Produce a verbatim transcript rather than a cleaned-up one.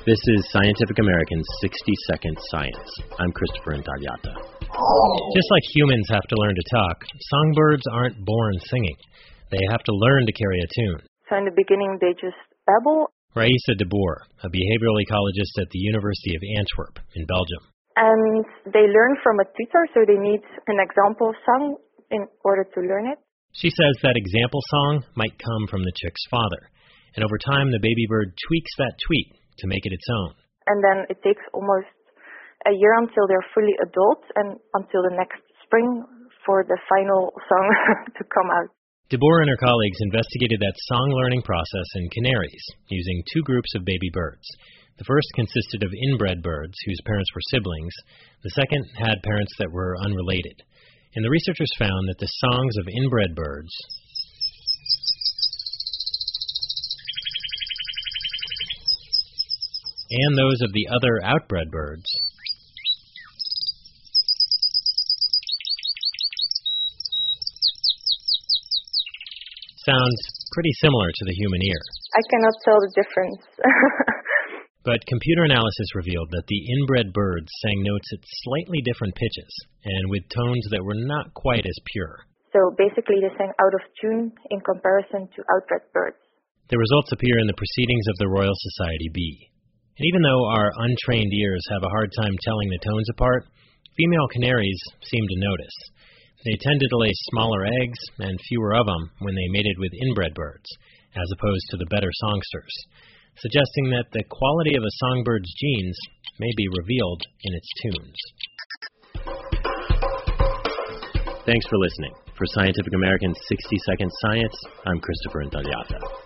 This is Scientific American's sixty second Science. I'm Christopher Intagliata. Just like humans have to learn to talk, songbirds aren't born singing. They have to learn to carry a tune. So in the beginning, they just babble. Raissa de Boer, a behavioral ecologist at the University of Antwerp in Belgium. And they learn from a tutor, so they need an example song in order to learn it. She says that example song might come from the chick's father. And over time, the baby bird tweaks that tweet to make it its own. And then it takes almost a year until they're fully adult and until the next spring for the final song to come out. De Boer and her colleagues investigated that song-learning process in canaries using two groups of baby birds. The first consisted of inbred birds whose parents were siblings. The second had parents that were unrelated. And the researchers found that the songs of inbred birds and those of the other outbred birds sound pretty similar to the human ear. I cannot tell the difference. But computer analysis revealed that the inbred birds sang notes at slightly different pitches and with tones that were not quite as pure. So basically they sang out of tune in comparison to outbred birds. The results appear in the Proceedings of the Royal Society B. And even though our untrained ears have a hard time telling the tones apart, female canaries seem to notice. They tended to lay smaller eggs and fewer of them when they mated with inbred birds, as opposed to the better songsters, suggesting that the quality of a songbird's genes may be revealed in its tunes. Thanks for listening. For Scientific American's sixty second Science, I'm Christopher Intagliata.